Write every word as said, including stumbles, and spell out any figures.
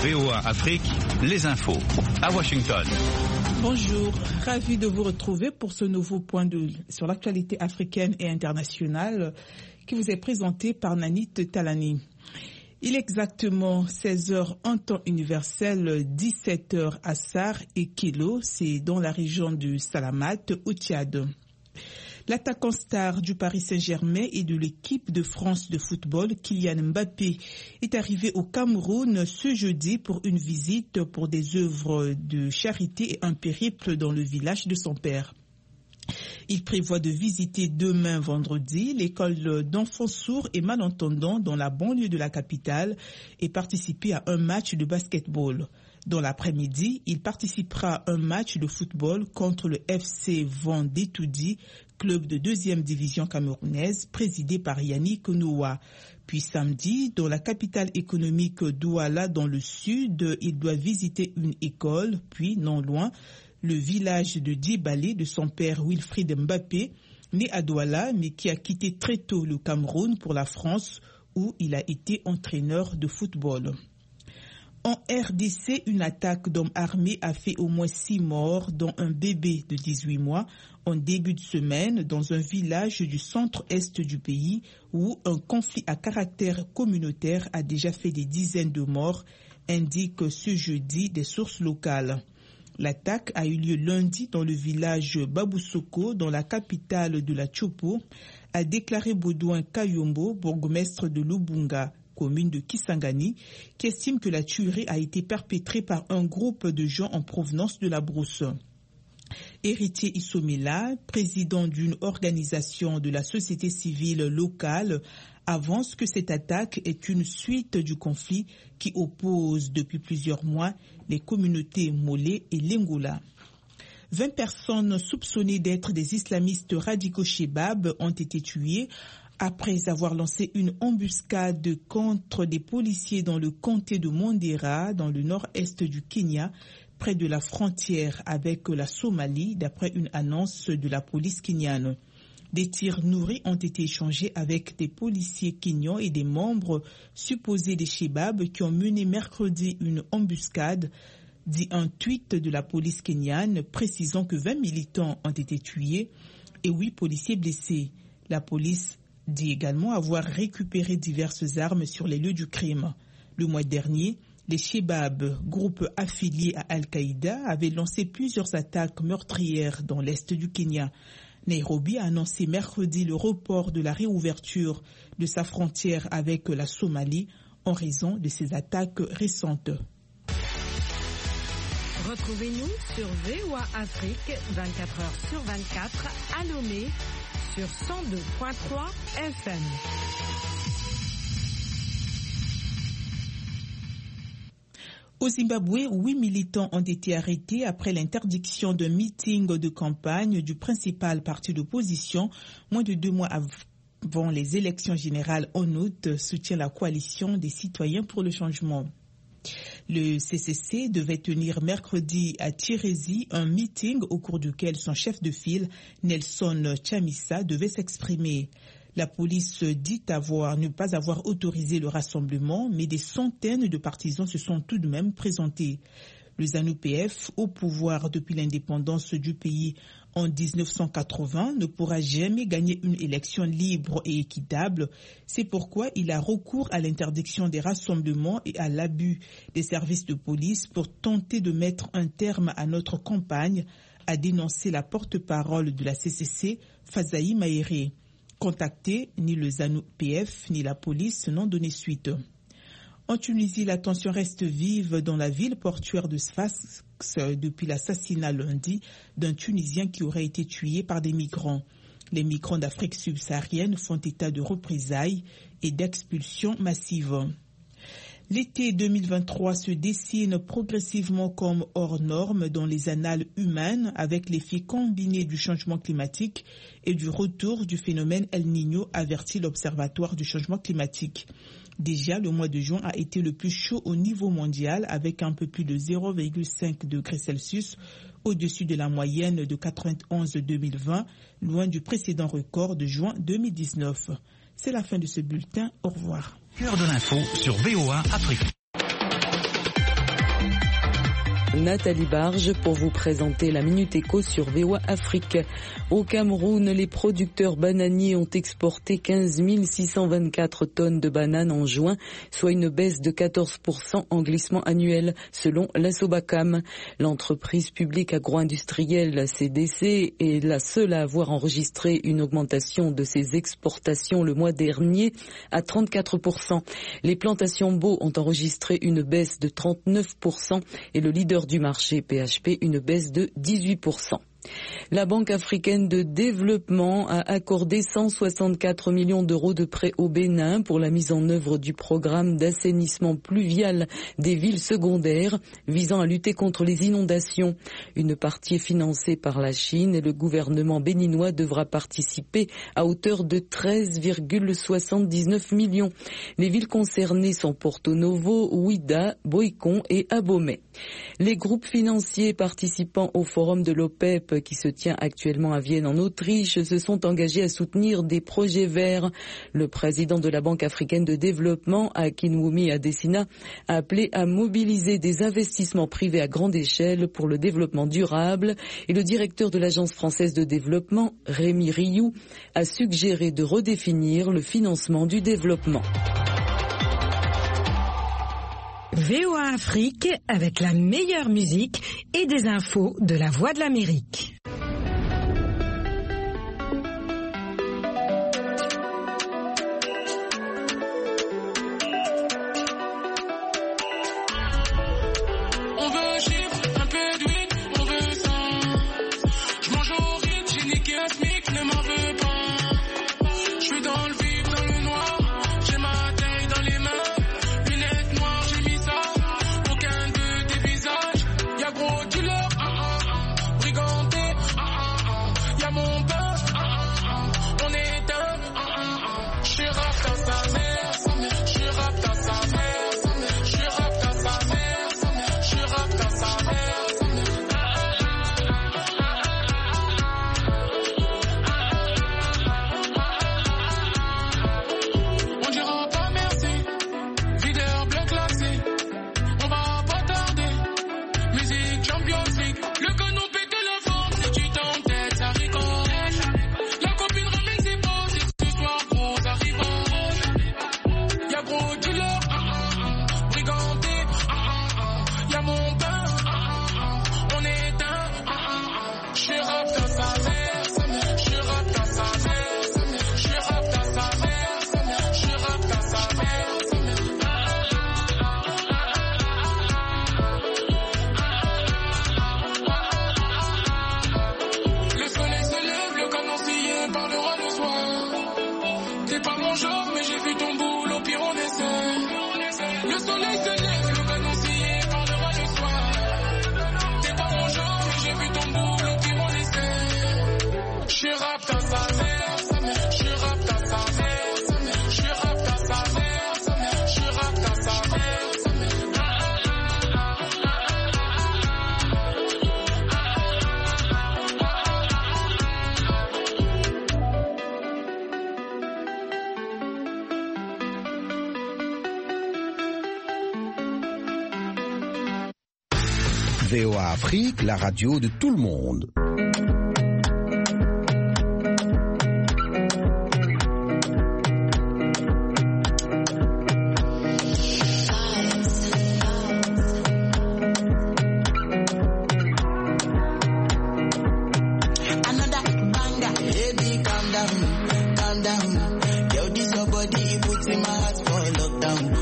V O A Afrique, les infos à Washington. Bonjour, ravi de vous retrouver pour ce nouveau point de, sur l'actualité africaine et internationale qui vous est présenté par Nanit Talani. Il est exactement seize heures en temps universel, dix-sept heures à Sar et Kilo, c'est dans la région du Salamat au Tchad. L'attaquant star du Paris Saint-Germain et de l'équipe de France de football, Kylian Mbappé, est arrivé au Cameroun ce jeudi pour une visite pour des œuvres de charité et un périple dans le village de son père. Il prévoit de visiter demain vendredi l'école d'enfants sourds et malentendants dans la banlieue de la capitale et participer à un match de basketball. Dans l'après-midi, il participera à un match de football contre le F C Vendée-Toudi, club de deuxième division camerounaise présidé par Yannick Noah. Puis samedi, dans la capitale économique Douala dans le sud, il doit visiter une école, puis non loin, le village de Djibalé de son père Wilfried Mbappé, né à Douala mais qui a quitté très tôt le Cameroun pour la France où il a été entraîneur de football. En R D C, une attaque d'hommes armés a fait au moins six morts, dont un bébé de dix-huit mois, en début de semaine dans un village du centre-est du pays où un conflit à caractère communautaire a déjà fait des dizaines de morts, indiquent ce jeudi des sources locales. L'attaque a eu lieu lundi dans le village Baboussoko, dans la capitale de la Tchopo, a déclaré Baudouin Kayombo, bourgmestre de Lubunga, commune de Kisangani, qui estime que la tuerie a été perpétrée par un groupe de gens en provenance de la brousse. Héritier Issomela, président d'une organisation de la société civile locale, avance que cette attaque est une suite du conflit qui oppose depuis plusieurs mois les communautés Molé et Lengola. vingt personnes soupçonnées d'être des islamistes radicaux Chebab ont été tuées après avoir lancé une embuscade contre des policiers dans le comté de Mandera, dans le nord-est du Kenya, près de la frontière avec la Somalie, d'après une annonce de la police kenyane. Des tirs nourris ont été échangés avec des policiers kenyans et des membres supposés des Chebab qui ont mené mercredi une embuscade, dit un tweet de la police kenyane précisant que vingt militants ont été tués et huit policiers blessés. La police dit également avoir récupéré diverses armes sur les lieux du crime. Le mois dernier, les Chebab, groupe affilié à Al-Qaïda, avaient lancé plusieurs attaques meurtrières dans l'est du Kenya. Nairobi a annoncé mercredi le report de la réouverture de sa frontière avec la Somalie en raison de ces attaques récentes. Retrouvez-nous sur V O A Afrique vingt-quatre heures sur vingt-quatre à Lomé sur cent deux virgule trois F M. Au Zimbabwe, huit militants ont été arrêtés après l'interdiction d'un meeting de campagne du principal parti d'opposition, moins de deux mois avant les élections générales en août, soutient la coalition des citoyens pour le changement. Le C C C devait tenir mercredi à Tirési un meeting au cours duquel son chef de file, Nelson Chamisa, devait s'exprimer. La police dit avoir, ne pas avoir autorisé le rassemblement, mais des centaines de partisans se sont tout de même présentés. Le ZANU P F, au pouvoir depuis l'indépendance du pays en dix-neuf cent quatre-vingts, ne pourra jamais gagner une élection libre et équitable. C'est pourquoi il a recours à l'interdiction des rassemblements et à l'abus des services de police pour tenter de mettre un terme à notre campagne, a dénoncé la porte-parole de la C C C, Fazaï Maéré. Contactés, ni le ZANU P F ni la police n'ont donné suite. En Tunisie, la tension reste vive dans la ville portuaire de Sfax depuis l'assassinat lundi d'un Tunisien qui aurait été tué par des migrants. Les migrants d'Afrique subsaharienne font état de représailles et d'expulsions massives. L'été deux mille vingt-trois se dessine progressivement comme hors norme dans les annales humaines avec l'effet combiné du changement climatique et du retour du phénomène El Niño, avertit l'Observatoire du changement climatique. Déjà, le mois de juin a été le plus chaud au niveau mondial avec un peu plus de zéro virgule cinq degrés Celsius au-dessus de la moyenne de quatre-vingt-onze deux mille vingt, loin du précédent record de juin deux mille dix-neuf. C'est la fin de ce bulletin. Au revoir. Cœur de l'info sur V O A Afrique. Nathalie Barge pour vous présenter la Minute Éco sur V O A Afrique. Au Cameroun, les producteurs bananiers ont exporté quinze mille six cent vingt-quatre tonnes de bananes en juin, soit une baisse de quatorze pour cent en glissement annuel, selon l'Assobacam. L'entreprise publique agro-industrielle C D C est la seule à avoir enregistré une augmentation de ses exportations le mois dernier à trente-quatre pour cent. Les plantations Beau ont enregistré une baisse de trente-neuf pour cent et le leader du marché P H P une baisse de dix-huit pour cent. La Banque africaine de développement a accordé cent soixante-quatre millions d'euros de prêts au Bénin pour la mise en œuvre du programme d'assainissement pluvial des villes secondaires visant à lutter contre les inondations. Une partie est financée par la Chine et le gouvernement béninois devra participer à hauteur de treize virgule soixante-dix-neuf millions. Les villes concernées sont Porto Novo, Ouida, Boikon et Abomey. Les groupes financiers participant au forum de l'OPEP qui se tient actuellement à Vienne en Autriche se sont engagés à soutenir des projets verts. Le président de la Banque africaine de développement, Akinwumi Adesina, a appelé à mobiliser des investissements privés à grande échelle pour le développement durable et le directeur de l'Agence française de développement, Rémi Rioux, a suggéré de redéfinir le financement du développement. V O A Afrique avec la meilleure musique et des infos de la Voix de l'Amérique. V O A Afrique, la radio de tout le monde. Calm down, calm down. Yo, this your body, it puts in my heart for lockdown.